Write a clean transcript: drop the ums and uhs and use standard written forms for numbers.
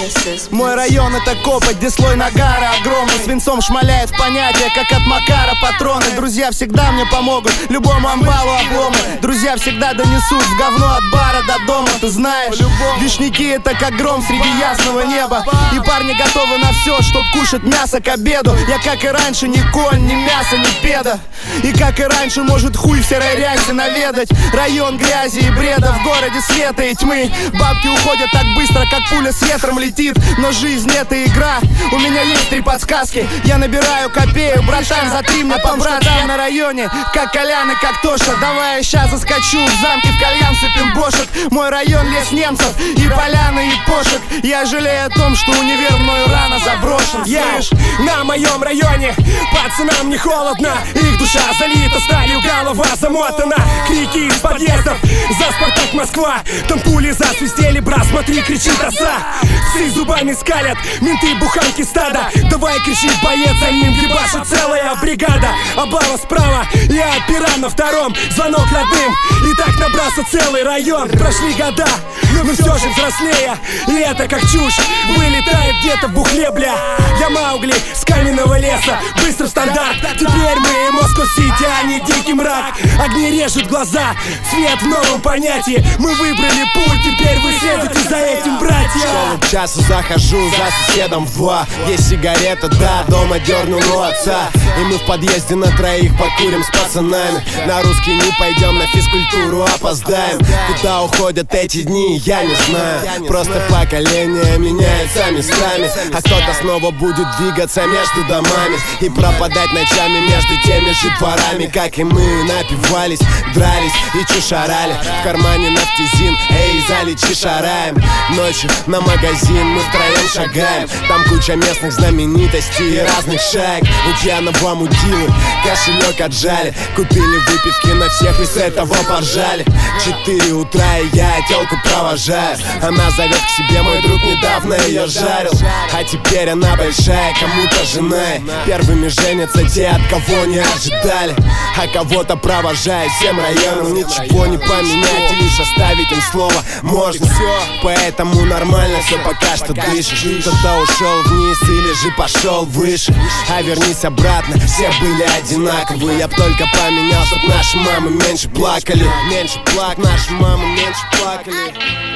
Мой район — это Копоть, где слой нагара огромный. Свинцом шмаляет в понятия, как от Макара патроны. Друзья всегда мне помогут, любому амбалу обломы. Друзья всегда донесут в говно от бара до дома. Ты знаешь, вишняки — это как гром среди ясного неба. И парни готовы на все, чтоб кушать мясо к обеду. Я, как и раньше, ни конь, ни мясо, ни педа. И как и раньше, может хуй в серой рясе наведать. Район грязи и бреда, в городе света и тьмы. Бабки уходят так быстро, как пуля с ветром летит. Но жизнь — это игра, у меня есть 3 подсказки. Я набираю копеек, братан, затри мне по братам на районе. Как Колян и как Тоша, давай я ща заскочу в замке, в кальян сыпем бошек. Мой район — лес немцев, и поляны, и пошек. Я жалею о том, что универ мною рано заброшен. Слышь, на моем районе пацанам не холодно. Их душа залита сталью, голова замотана. Крики из подъездов, за Спартак Москва. Там пули засвистели, брат, смотри, кричит оса. Все зубами скалят, менты буханки стада. Давай, кричит боец, за ним ебашит целая бригада. Облава справа, я опера на втором. Звонок родным, и так набрался целый район. Прошли года, но все же взрослея. И это как чушь, вылетает где-то в бухле, бля. Я Маугли с каменного леса, быстро стандарт. Теперь мы Москва-Сити, а не дикий мрак. Огни режут глаза, свет в новом понятии. Мы выбрали путь, теперь вы следуете за этим, братья. В школу к часу захожу, за соседом в 2. Есть сигарета, да, дома дернул у отца. И мы в подъезде на троих покурим с пацанами. На русский не пойдем, на физкультуру опоздаем. Куда уходят эти дни, я не знаю. Просто поколения меняются местами. А кто-то снова будет двигаться между домами и пропадать ночами между теми же дворами. Как и мы напивались, дрались и чушарали. В кармане нафтизин, эй, залечи шараем. Ночью на магазин мы втроем шагаем. Там куча местных знаменитостей и разных шаек. У пьяного мудилы кошелек отжали. Купили выпивки на всех и с этого поржали. 4 утра и я тёлку провожаю. Она зовет к себе, мой друг недавно ее жарил. А теперь она большая, кому-то жена. Первыми женятся те, от кого не ожидали. А кого-то провожает всем районам. Ничего не поменять и лишь оставить им слово можно. Поэтому нормально все, пока что дышишь. Кто-то ушел вниз или же пошел выше. А вернись обратно, все были одинаковые. Я б только поменял, чтоб наши мамы меньше плакали. Наши мамы меньше плакали.